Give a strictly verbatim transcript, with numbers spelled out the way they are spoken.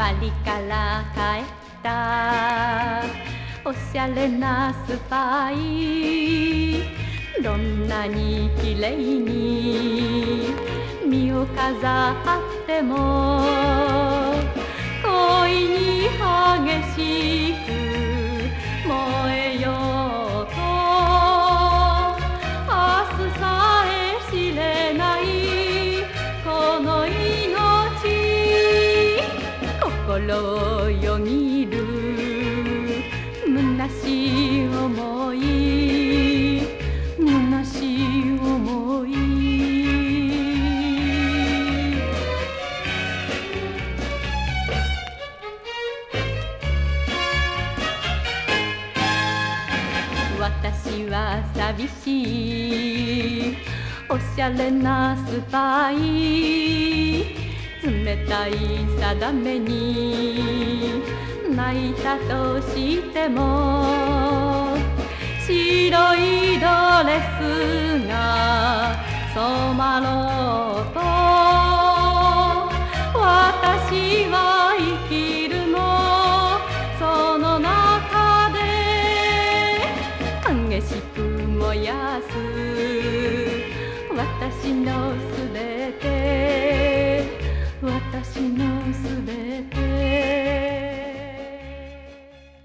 パリから帰ったおしゃれなスパイ、どんなに綺麗に身を飾っても恋に激しく燃えようと明日さえ知れないこの命、心をよぎる虚しい思い、虚しい思い。私は寂しいおしゃれなスパイ、冷たい定めに泣いたとしても白いドレスが染まろう